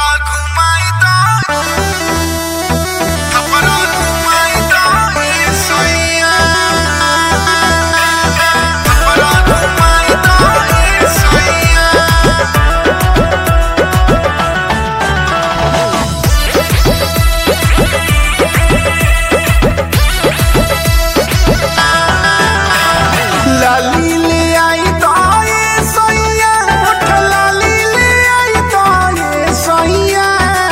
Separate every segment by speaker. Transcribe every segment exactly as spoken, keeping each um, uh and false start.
Speaker 1: थपरा घुमाई दा थपरा घुमाई दा ये सैया थपरा घुमाई दा ये सैया लाली ले आई दा ये सैया उठ लाली ले आई दा ये सैया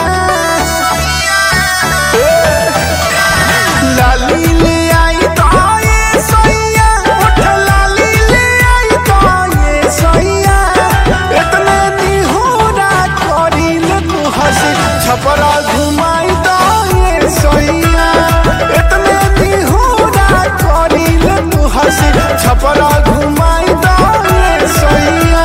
Speaker 1: लाली ले आई दा ये सैया उठ लाली ले आई दा ये सैया इतने निहोरा करी ले तू हंसी छपरा घुमाई दा ये सैया इतने निहोरा करी ले तू हंसी छपरा घुमाई दा ये सैया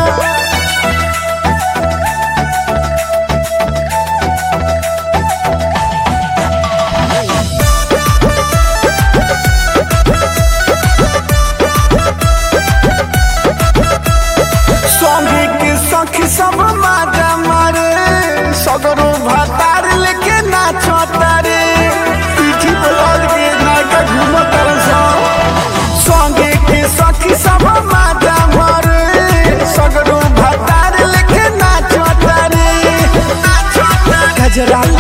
Speaker 1: संगी के सखी सब माजा मारे सगरो भातार लेके नाचता रे पीठी पे लग के नायका घूमत रहा संगी के सखी सब माजा मारे सगरो भातार लेके नाचता रे गजरा